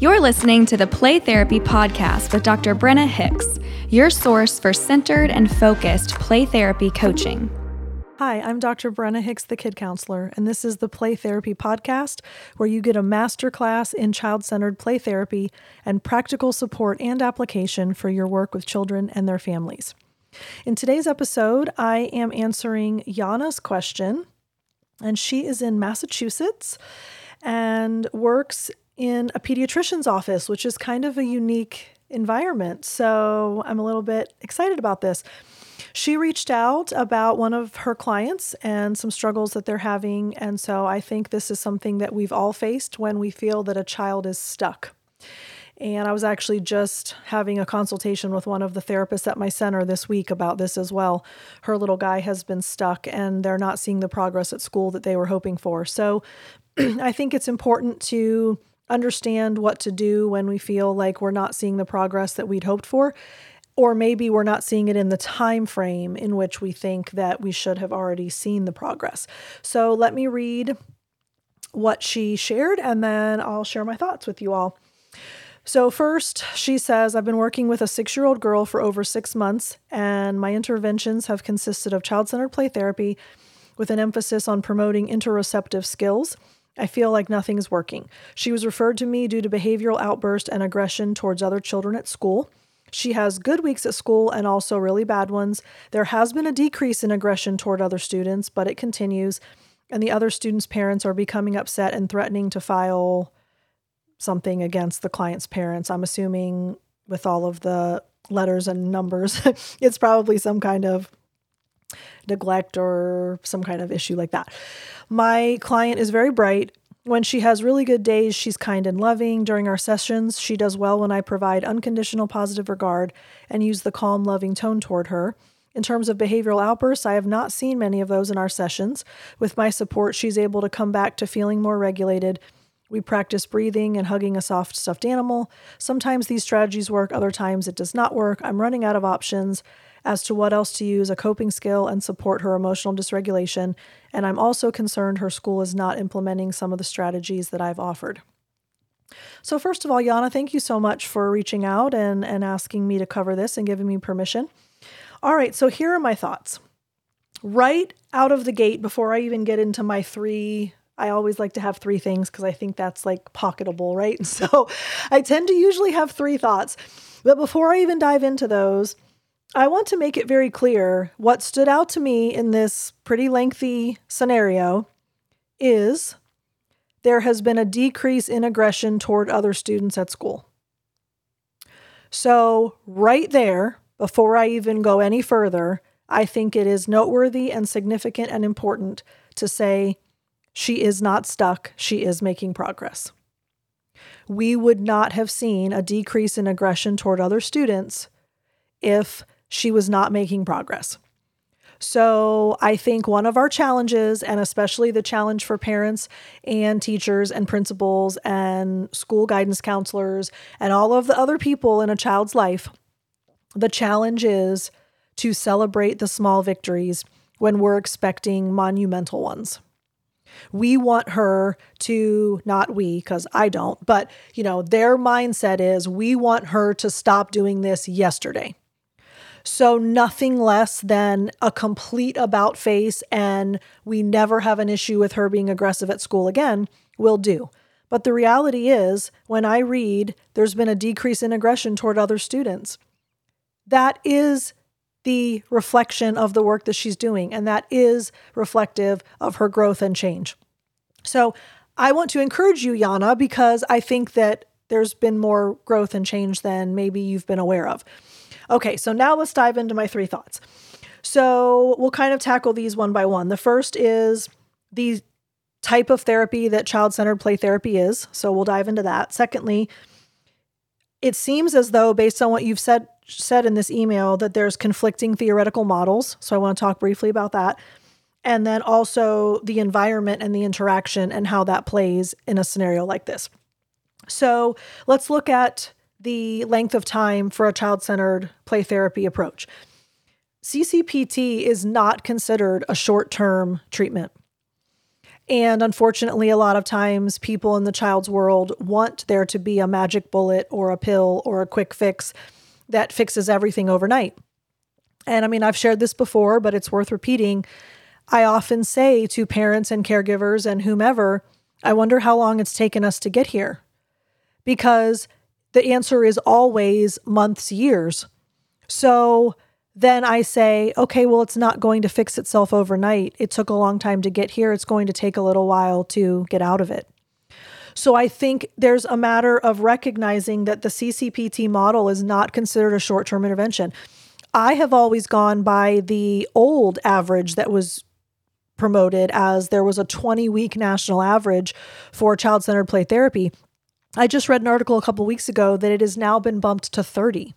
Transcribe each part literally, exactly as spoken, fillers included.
You're listening to the Play Therapy Podcast with Doctor Brenna Hicks, your source for centered and focused play therapy coaching. Hi, I'm Doctor Brenna Hicks, the Kid Counselor, and this is the Play Therapy Podcast, where you get a masterclass in child-centered play therapy and practical support and application for your work with children and their families. In today's episode, I am answering Yana's question, and she is in Massachusetts and works in a pediatrician's office, which is kind of a unique environment. So I'm a little bit excited about this. She reached out about one of her clients and some struggles that they're having. And so I think this is something that we've all faced when we feel that a child is stuck. And I was actually just having a consultation with one of the therapists at my center this week about this as well. Her little guy has been stuck and they're not seeing the progress at school that they were hoping for. So I think it's important to understand what to do when we feel like we're not seeing the progress that we'd hoped for, or maybe we're not seeing it in the time frame in which we think that we should have already seen the progress. So let me read what she shared, and then I'll share my thoughts with you all. So first, she says, I've been working with a six-year-old girl for over six months, and my interventions have consisted of child-centered play therapy with an emphasis on promoting interoceptive skills. I feel like nothing is working. She was referred to me due to behavioral outburst and aggression towards other children at school. She has good weeks at school and also really bad ones. There has been a decrease in aggression toward other students, but it continues, and the other students' parents are becoming upset and threatening to file something against the client's parents. I'm assuming with all of the letters and numbers, it's probably some kind of neglect or some kind of issue like that. My client is very bright. When she has really good days, she's kind and loving. During our sessions, she does well when I provide unconditional positive regard and use the calm, loving tone toward her. In terms of behavioral outbursts, I have not seen many of those in our sessions. With my support, she's able to come back to feeling more regulated. We practice breathing and hugging a soft stuffed animal. Sometimes these strategies work, other times it does not work. I'm running out of options as to what else to use, a coping skill, and support her emotional dysregulation. And I'm also concerned her school is not implementing some of the strategies that I've offered. So first of all, Yana, thank you so much for reaching out and, and asking me to cover this and giving me permission. All right, so here are my thoughts. Right out of the gate, before I even get into my three, I always like to have three things because I think that's like pocketable, right? So I tend to usually have three thoughts. But before I even dive into those, I want to make it very clear what stood out to me in this pretty lengthy scenario is there has been a decrease in aggression toward other students at school. So right there, before I even go any further, I think it is noteworthy and significant and important to say she is not stuck. She is making progress. We would not have seen a decrease in aggression toward other students if she was not making progress. So I think one of our challenges, and especially the challenge for parents and teachers and principals and school guidance counselors and all of the other people in a child's life, the challenge is to celebrate the small victories when we're expecting monumental ones. We want her to, not we, because I don't, but you know, their mindset is we want her to stop doing this yesterday. So nothing less than a complete about face and we never have an issue with her being aggressive at school again will do. But the reality is when I read there's been a decrease in aggression toward other students, that is the reflection of the work that she's doing. And that is reflective of her growth and change. So I want to encourage you, Yana, because I think that there's been more growth and change than maybe you've been aware of. Okay, so now let's dive into my three thoughts. So we'll kind of tackle these one by one. The first is the type of therapy that child-centered play therapy is. So we'll dive into that. Secondly, it seems as though, based on what you've said, said in this email, that there's conflicting theoretical models. So I want to talk briefly about that. And then also the environment and the interaction and how that plays in a scenario like this. So let's look at the length of time for a child-centered play therapy approach. C C P T is not considered a short-term treatment. And unfortunately, a lot of times people in the child's world want there to be a magic bullet or a pill or a quick fix that fixes everything overnight. And I mean, I've shared this before, but it's worth repeating. I often say to parents and caregivers and whomever, I wonder how long it's taken us to get here. Because the answer is always months, years. So then I say, okay, well, it's not going to fix itself overnight. It took a long time to get here. It's going to take a little while to get out of it. So I think there's a matter of recognizing that the C C P T model is not considered a short-term intervention. I have always gone by the old average that was promoted as there was a twenty-week national average for child-centered play therapy. I just read an article a couple weeks ago that it has now been bumped to thirty.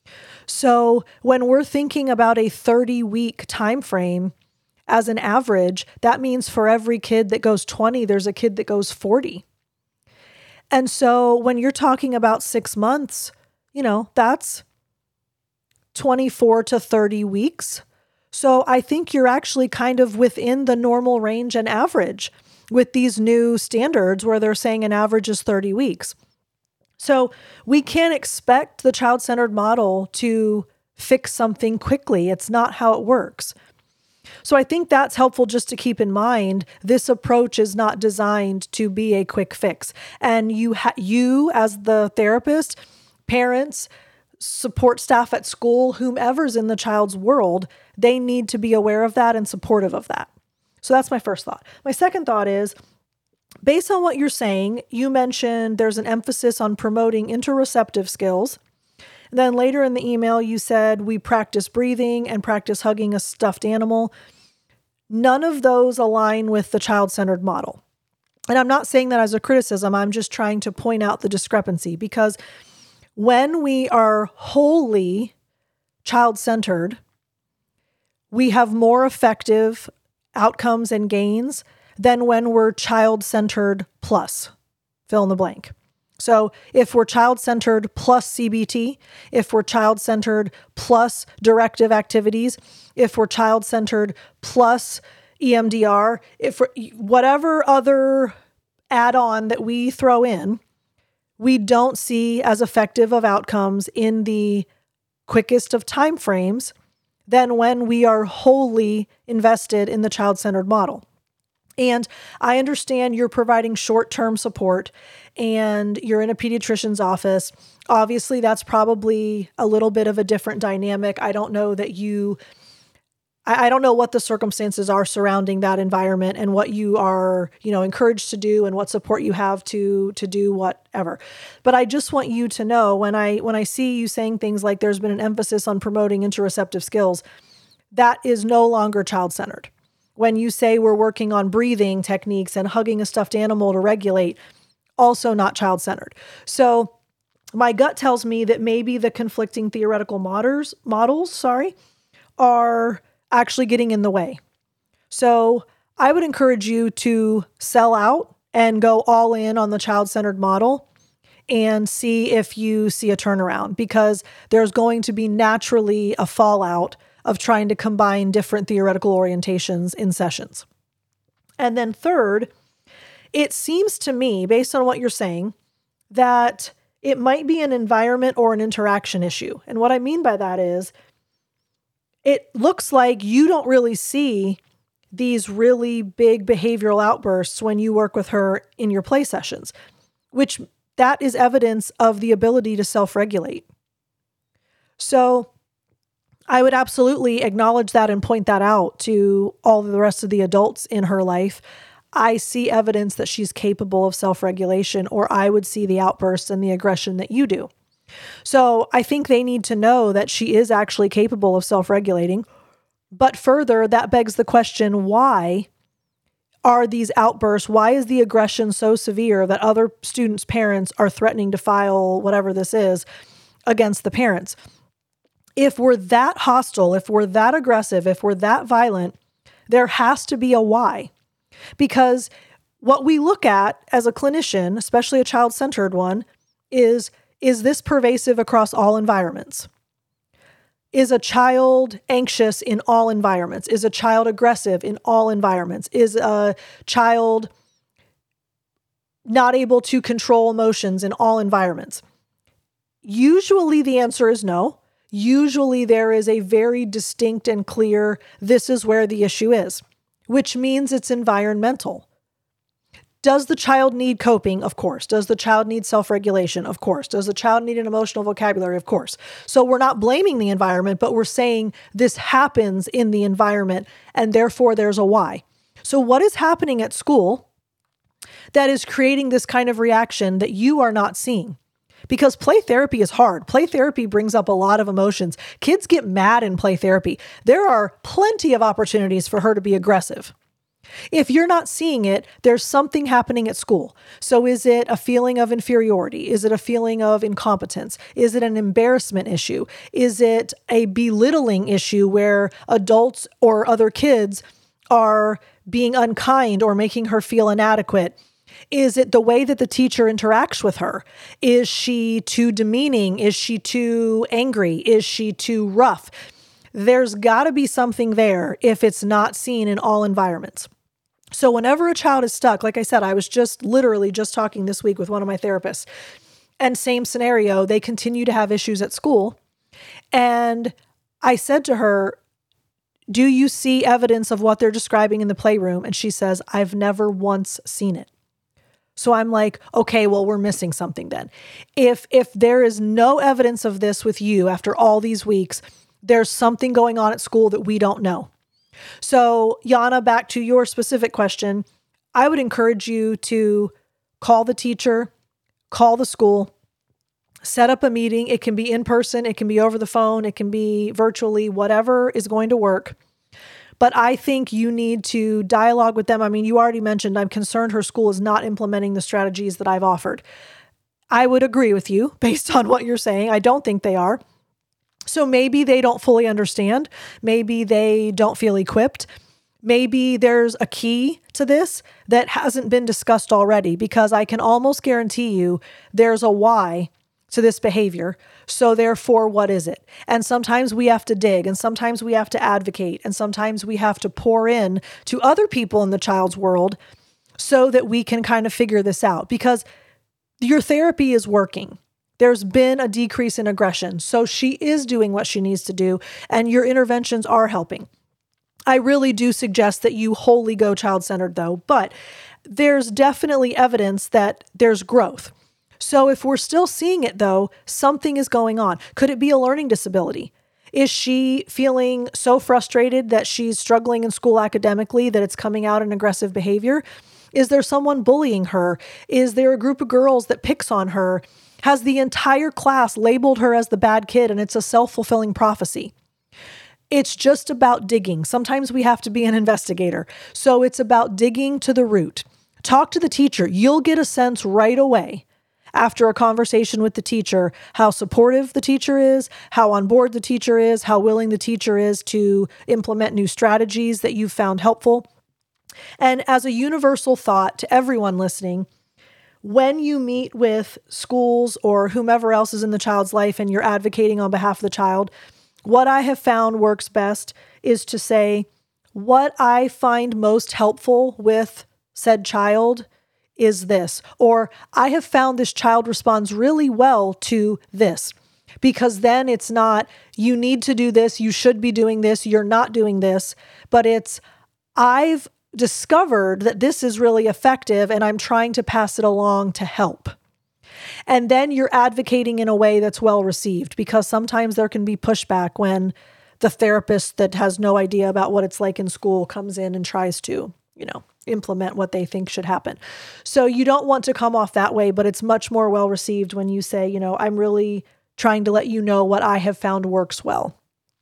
So when we're thinking about a thirty-week time frame as an average, that means for every kid that goes twenty, there's a kid that goes forty. And so when you're talking about six months, you know, that's twenty-four to thirty weeks. So I think you're actually kind of within the normal range and average with these new standards where they're saying an average is thirty weeks. So we can't expect the child-centered model to fix something quickly. It's not how it works. So I think that's helpful just to keep in mind. This approach is not designed to be a quick fix. And you, ha- you as the therapist, parents, support staff at school, whomever's in the child's world, they need to be aware of that and supportive of that. So that's my first thought. My second thought is, based on what you're saying, you mentioned there's an emphasis on promoting interoceptive skills. And then later in the email, you said we practice breathing and practice hugging a stuffed animal. None of those align with the child-centered model. And I'm not saying that as a criticism. I'm just trying to point out the discrepancy, because when we are wholly child-centered, we have more effective outcomes and gains than when we're child-centered plus, fill in the blank. So if we're child-centered plus C B T, if we're child-centered plus directive activities, if we're child-centered plus E M D R, if we're, whatever other add-on that we throw in, we don't see as effective of outcomes in the quickest of time frames than when we are wholly invested in the child-centered model. And I understand you're providing short-term support and you're in a pediatrician's office. Obviously, that's probably a little bit of a different dynamic. I don't know that you, I, I don't know what the circumstances are surrounding that environment and what you are, you know, encouraged to do and what support you have to, to do whatever. But I just want you to know when I, when I see you saying things like there's been an emphasis on promoting interoceptive skills, that is no longer child-centered. When you say we're working on breathing techniques and hugging a stuffed animal to regulate, also not child-centered. So my gut tells me that maybe the conflicting theoretical models, models, sorry, are actually getting in the way. So I would encourage you to sell out and go all in on the child-centered model and see if you see a turnaround, because there's going to be naturally a fallout of trying to combine different theoretical orientations in sessions. And then third, it seems to me, based on what you're saying, that it might be an environment or an interaction issue. And what I mean by that is, it looks like you don't really see these really big behavioral outbursts when you work with her in your play sessions, which that is evidence of the ability to self-regulate. So I would absolutely acknowledge that and point that out to all the rest of the adults in her life. I see evidence that she's capable of self-regulation, or I would see the outbursts and the aggression that you do. So I think they need to know that she is actually capable of self-regulating. But further, that begs the question, why are these outbursts? Why is the aggression so severe that other students' parents are threatening to file whatever this is against the parents? If we're that hostile, if we're that aggressive, if we're that violent, there has to be a why. Because what we look at as a clinician, especially a child-centered one, is, is this pervasive across all environments? Is a child anxious in all environments? Is a child aggressive in all environments? Is a child not able to control emotions in all environments? Usually the answer is no. Usually there is a very distinct and clear, this is where the issue is, which means it's environmental. Does the child need coping? Of course. Does the child need self-regulation? Of course. Does the child need an emotional vocabulary? Of course. So we're not blaming the environment, but we're saying this happens in the environment and therefore there's a why. So what is happening at school that is creating this kind of reaction that you are not seeing? Because play therapy is hard. Play therapy brings up a lot of emotions. Kids get mad in play therapy. There are plenty of opportunities for her to be aggressive. If you're not seeing it, there's something happening at school. So is it a feeling of inferiority? Is it a feeling of incompetence? Is it an embarrassment issue? Is it a belittling issue where adults or other kids are being unkind or making her feel inadequate? Is it the way that the teacher interacts with her? Is she too demeaning? Is she too angry? Is she too rough? There's got to be something there if it's not seen in all environments. So whenever a child is stuck, like I said, I was just literally just talking this week with one of my therapists, and same scenario, they continue to have issues at school. And I said to her, do you see evidence of what they're describing in the playroom? And she says, I've never once seen it. So I'm like, okay, well, we're missing something then. If if there is no evidence of this with you after all these weeks, there's something going on at school that we don't know. So Yana, back to your specific question, I would encourage you to call the teacher, call the school, set up a meeting. It can be in person, it can be over the phone, it can be virtually, whatever is going to work. But I think you need to dialogue with them. I mean, you already mentioned, I'm concerned her school is not implementing the strategies that I've offered. I would agree with you based on what you're saying. I don't think they are. So maybe they don't fully understand. Maybe they don't feel equipped. Maybe there's a key to this that hasn't been discussed already, because I can almost guarantee you there's a why to this behavior. So therefore, what is it? And sometimes we have to dig, and sometimes we have to advocate, and sometimes we have to pour in to other people in the child's world so that we can kind of figure this out, because your therapy is working. There's been a decrease in aggression. So she is doing what she needs to do, and your interventions are helping. I really do suggest that you wholly go child-centered though, but there's definitely evidence that there's growth. So if we're still seeing it though, something is going on. Could it be a learning disability? Is she feeling so frustrated that she's struggling in school academically that it's coming out in aggressive behavior? Is there someone bullying her? Is there a group of girls that picks on her? Has the entire class labeled her as the bad kid and it's a self-fulfilling prophecy? It's just about digging. Sometimes we have to be an investigator. So it's about digging to the root. Talk to the teacher. You'll get a sense right away after a conversation with the teacher how supportive the teacher is, how on board the teacher is, how willing the teacher is to implement new strategies that you've found helpful. And as a universal thought to everyone listening, when you meet with schools or whomever else is in the child's life and you're advocating on behalf of the child, what I have found works best is to say, what I find most helpful with said child is this, or I have found this child responds really well to this, because then it's not, you need to do this, you should be doing this, you're not doing this, but it's, I've discovered that this is really effective and I'm trying to pass it along to help. And then you're advocating in a way that's well received, because sometimes there can be pushback when the therapist that has no idea about what it's like in school comes in and tries to, you know, implement what they think should happen. So you don't want to come off that way, but it's much more well received when you say, you know, I'm really trying to let you know what I have found works well.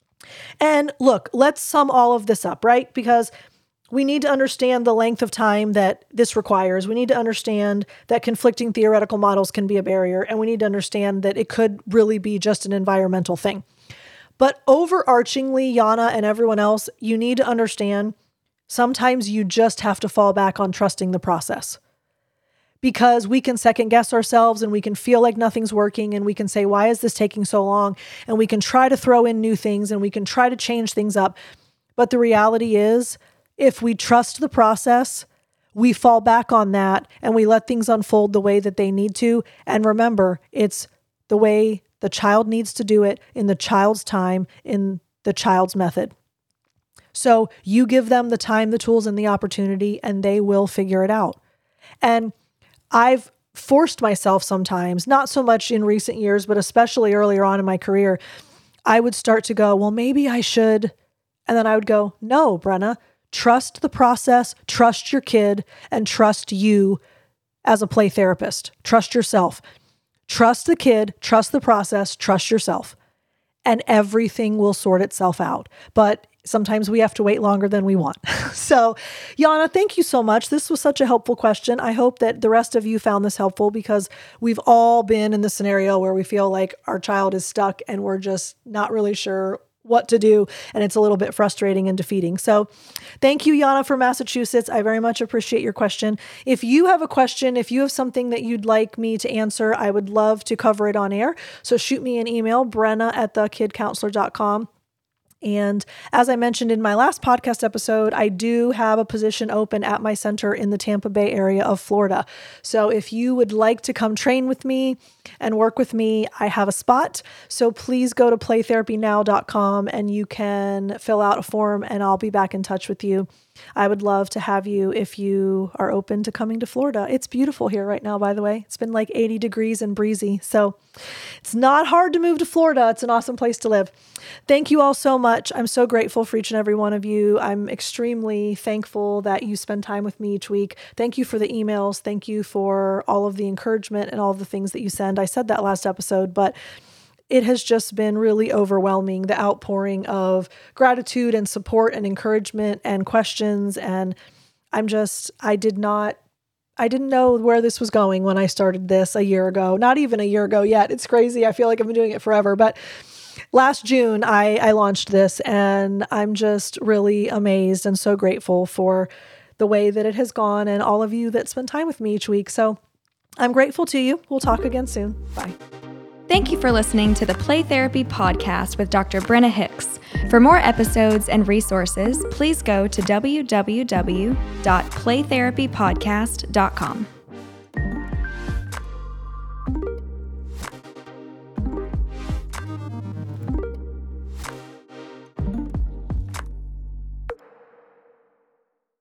And look, let's sum all of this up, right? Because we need to understand the length of time that this requires. We need to understand that conflicting theoretical models can be a barrier, and we need to understand that it could really be just an environmental thing. But overarchingly, Yana and everyone else, you need to understand sometimes you just have to fall back on trusting the process. because we can second guess ourselves and we can feel like nothing's working and we can say, why is this taking so long? And we can try to throw in new things and we can try to change things up. But the reality is, if we trust the process, we fall back on that and we let things unfold the way that they need to. And remember, it's the way the child needs to do it in the child's time, in the child's method. So you give them the time, the tools, and the opportunity, and they will figure it out. And I've forced myself sometimes, not so much in recent years, but especially earlier on in my career, I would start to go, well, maybe I should. And then I would go, no, Brenna, trust the process, trust your kid, and trust you as a play therapist. Trust yourself. Trust the kid, trust the process, trust yourself. And everything will sort itself out. But sometimes we have to wait longer than we want. So, Yana, thank you so much. This was such a helpful question. I hope that the rest of you found this helpful because we've all been in the scenario where we feel like our child is stuck and we're just not really sure what to do. And it's a little bit frustrating and defeating. So thank you, Yana, from Massachusetts. I very much appreciate your question. If you have a question, if you have something that you'd like me to answer, I would love to cover it on air. So shoot me an email, Brenna at the kid counselor dot com. And as I mentioned in my last podcast episode, I do have a position open at my center in the Tampa Bay area of Florida. So if you would like to come train with me and work with me, I have a spot. So please go to play therapy now dot com and you can fill out a form and I'll be back in touch with you. I would love to have you if you are open to coming to Florida. It's beautiful here right now, by the way. It's been like eighty degrees and breezy. So it's not hard to move to Florida. It's an awesome place to live. Thank you all so much. I'm so grateful for each and every one of you. I'm extremely thankful that you spend time with me each week. Thank you for the emails. Thank you for all of the encouragement and all of the things that you send. I said that last episode, but it has just been really overwhelming, the outpouring of gratitude and support and encouragement and questions. And I'm just, I did not, I didn't know where this was going when I started this a year ago, not even a year ago yet. It's crazy. I feel like I've been doing it forever, but last June I, I launched this and I'm just really amazed and so grateful for the way that it has gone and all of you that spend time with me each week. So I'm grateful to you. We'll talk again soon. Bye. Thank you for listening to the Play Therapy Podcast with Doctor Brenna Hicks. For more episodes and resources, please go to w w w dot play therapy podcast dot com.